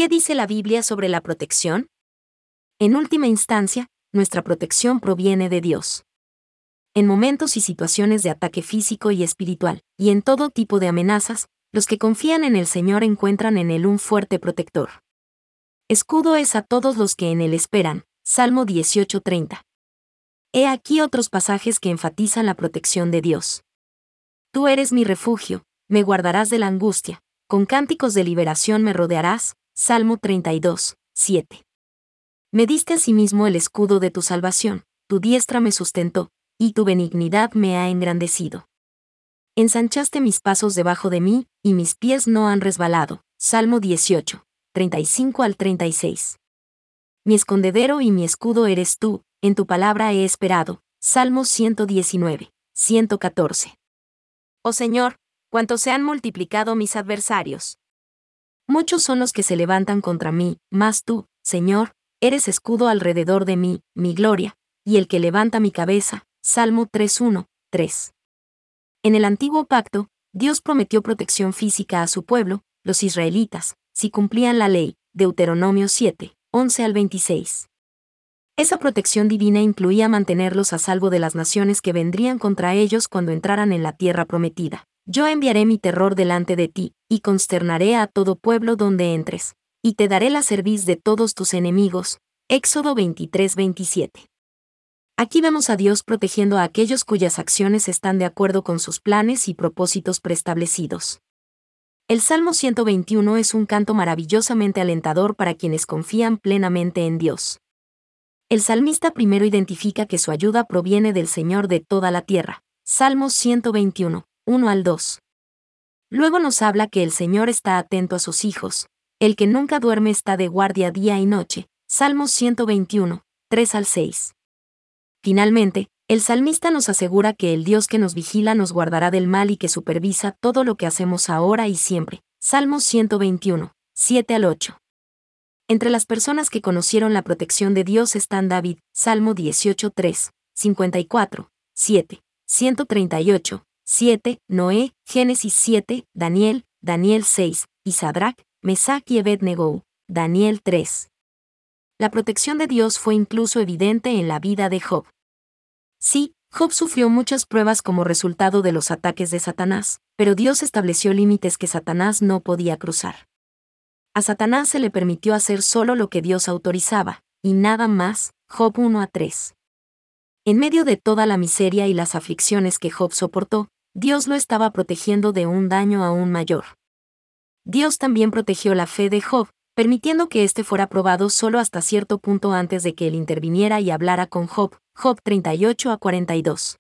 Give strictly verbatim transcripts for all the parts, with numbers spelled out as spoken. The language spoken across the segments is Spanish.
¿Qué dice la Biblia sobre la protección? En última instancia, nuestra protección proviene de Dios. En momentos y situaciones de ataque físico y espiritual, y en todo tipo de amenazas, los que confían en el Señor encuentran en Él un fuerte protector. Escudo es a todos los que en Él esperan. Salmo dieciocho treinta. He aquí otros pasajes que enfatizan la protección de Dios. Tú eres mi refugio, me guardarás de la angustia, con cánticos de liberación me rodearás. Salmo treinta y dos, siete. Me diste asimismo el escudo de tu salvación, tu diestra me sustentó, y tu benignidad me ha engrandecido. Ensanchaste mis pasos debajo de mí, y mis pies no han resbalado. Salmo dieciocho, treinta y cinco al treinta y seis. Mi escondedero y mi escudo eres tú, en tu palabra he esperado. Salmo ciento diecinueve, ciento catorce. Oh Señor, cuánto se han multiplicado mis adversarios. Muchos son los que se levantan contra mí, mas tú, Señor, eres escudo alrededor de mí, mi gloria, y el que levanta mi cabeza. Salmo tres uno, tres. En el antiguo pacto, Dios prometió protección física a su pueblo, los israelitas, si cumplían la ley. Deuteronomio siete, once al veintiséis. Esa protección divina incluía mantenerlos a salvo de las naciones que vendrían contra ellos cuando entraran en la tierra prometida. Yo enviaré mi terror delante de ti, y consternaré a todo pueblo donde entres, y te daré la cerviz de todos tus enemigos. Éxodo veintitrés veintisiete. Aquí vemos a Dios protegiendo a aquellos cuyas acciones están de acuerdo con sus planes y propósitos preestablecidos. El Salmo ciento veintiuno es un canto maravillosamente alentador para quienes confían plenamente en Dios. El salmista primero identifica que su ayuda proviene del Señor de toda la tierra. Salmo ciento veintiuno, uno al dos. Luego nos habla que el Señor está atento a sus hijos, el que nunca duerme está de guardia día y noche. Salmo ciento veintiuno, tres al seis. Finalmente, el salmista nos asegura que el Dios que nos vigila nos guardará del mal y que supervisa todo lo que hacemos ahora y siempre. Salmo ciento veintiuno, siete al ocho. Entre las personas que conocieron la protección de Dios están David, Salmo dieciocho tres, cincuenta y cuatro, siete, ciento treinta y ocho, siete, Noé, Génesis siete, Daniel, Daniel seis, y Sadrach, Mesach y Abed-Nego, Daniel tres. La protección de Dios fue incluso evidente en la vida de Job. Sí, Job sufrió muchas pruebas como resultado de los ataques de Satanás, pero Dios estableció límites que Satanás no podía cruzar. A Satanás se le permitió hacer solo lo que Dios autorizaba, y nada más. Job uno a tres. En medio de toda la miseria y las aflicciones que Job soportó, Dios lo estaba protegiendo de un daño aún mayor. Dios también protegió la fe de Job, permitiendo que éste fuera probado solo hasta cierto punto antes de que él interviniera y hablara con Job. Job treinta y ocho a cuarenta y dos.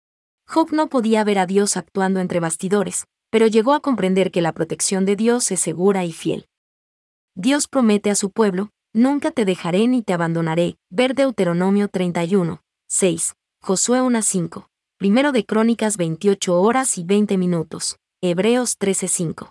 Job no podía ver a Dios actuando entre bastidores, pero llegó a comprender que la protección de Dios es segura y fiel. Dios promete a su pueblo, nunca te dejaré ni te abandonaré. Ver Deuteronomio treinta y uno, seis, Josué uno a cinco, Primero de Crónicas veintiocho horas y veinte minutos, Hebreos trece cinco.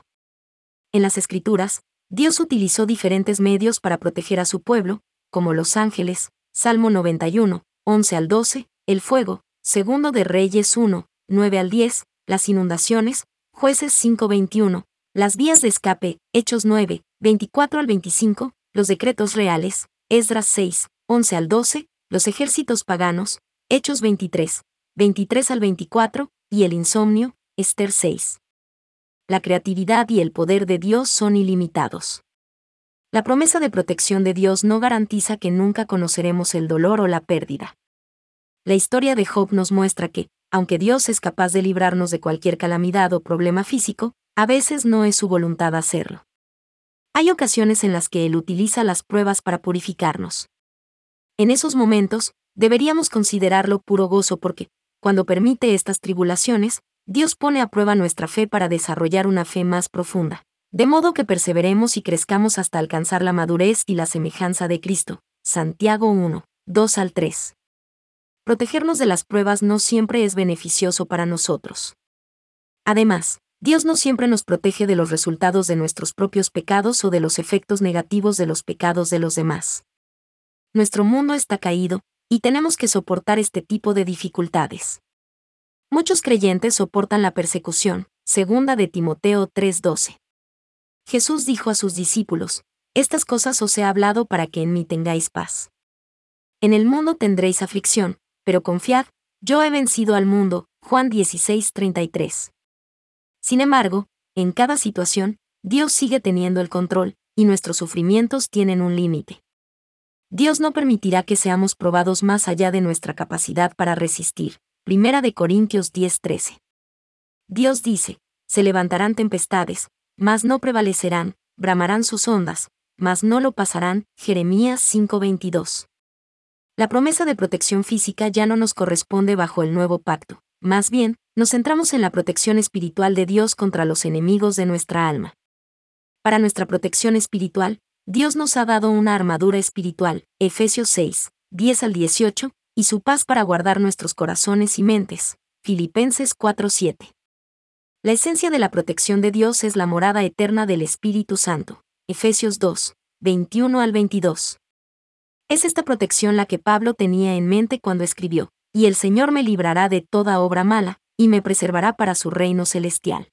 En las Escrituras, Dios utilizó diferentes medios para proteger a su pueblo, como los ángeles, Salmo noventa y uno, once al doce, el fuego, Segundo de Reyes uno, nueve al diez, las inundaciones, Jueces cinco veintiuno, las vías de escape, Hechos nueve, veinticuatro al veinticinco, los decretos reales, Esdras seis, once al doce, los ejércitos paganos, Hechos veintitrés, veintitrés al veinticuatro, y el insomnio, Ester seis. La creatividad y el poder de Dios son ilimitados. La promesa de protección de Dios no garantiza que nunca conoceremos el dolor o la pérdida. La historia de Job nos muestra que, aunque Dios es capaz de librarnos de cualquier calamidad o problema físico, a veces no es su voluntad hacerlo. Hay ocasiones en las que Él utiliza las pruebas para purificarnos. En esos momentos, deberíamos considerarlo puro gozo porque, cuando permite estas tribulaciones, Dios pone a prueba nuestra fe para desarrollar una fe más profunda, de modo que perseveremos y crezcamos hasta alcanzar la madurez y la semejanza de Cristo. Santiago uno, dos al tres. Protegernos de las pruebas no siempre es beneficioso para nosotros. Además, Dios no siempre nos protege de los resultados de nuestros propios pecados o de los efectos negativos de los pecados de los demás. Nuestro mundo está caído, y tenemos que soportar este tipo de dificultades. Muchos creyentes soportan la persecución, segunda de Timoteo tres doce. Jesús dijo a sus discípulos, Estas cosas os he hablado para que en mí tengáis paz. En el mundo tendréis aflicción, pero confiad, yo he vencido al mundo. Juan dieciséis treinta y tres. Sin embargo, en cada situación, Dios sigue teniendo el control, y nuestros sufrimientos tienen un límite. Dios no permitirá que seamos probados más allá de nuestra capacidad para resistir. Primera de Corintios diez trece. Dios dice, se levantarán tempestades, mas no prevalecerán, bramarán sus ondas, mas no lo pasarán. Jeremías cinco veintidós. La promesa de protección física ya no nos corresponde bajo el nuevo pacto. Más bien, nos centramos en la protección espiritual de Dios contra los enemigos de nuestra alma. Para nuestra protección espiritual, Dios nos ha dado una armadura espiritual, Efesios seis, diez al dieciocho, y su paz para guardar nuestros corazones y mentes, Filipenses cuatro siete. La esencia de la protección de Dios es la morada eterna del Espíritu Santo, Efesios dos, veintiuno al veintidós. Es esta protección la que Pablo tenía en mente cuando escribió, y el Señor me librará de toda obra mala, y me preservará para su reino celestial.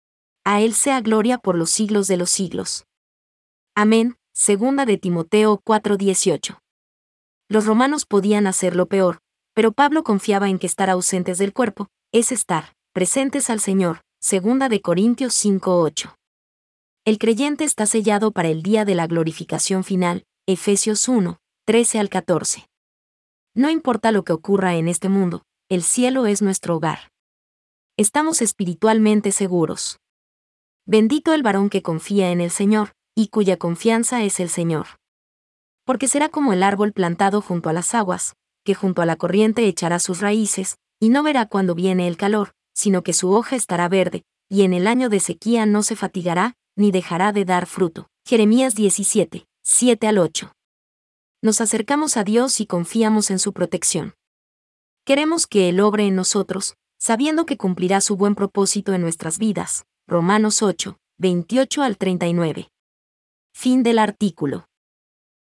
A Él sea gloria por los siglos de los siglos. Amén. Segunda de Timoteo cuatro dieciocho. Los romanos podían hacerlo peor, pero Pablo confiaba en que estar ausentes del cuerpo es estar presentes al Señor. Segunda de Corintios cinco ocho. El creyente está sellado para el día de la glorificación final. Efesios uno, trece al catorce. No importa lo que ocurra en este mundo, el cielo es nuestro hogar. Estamos espiritualmente seguros. Bendito el varón que confía en el Señor, y cuya confianza es el Señor. Porque será como el árbol plantado junto a las aguas, que junto a la corriente echará sus raíces, y no verá cuando viene el calor, sino que su hoja estará verde, y en el año de sequía no se fatigará, ni dejará de dar fruto. Jeremías diecisiete, siete al ocho. Nos acercamos a Dios y confiamos en su protección. Queremos que Él obre en nosotros, sabiendo que cumplirá su buen propósito en nuestras vidas. Romanos ocho, veintiocho al treinta y nueve. Fin del artículo.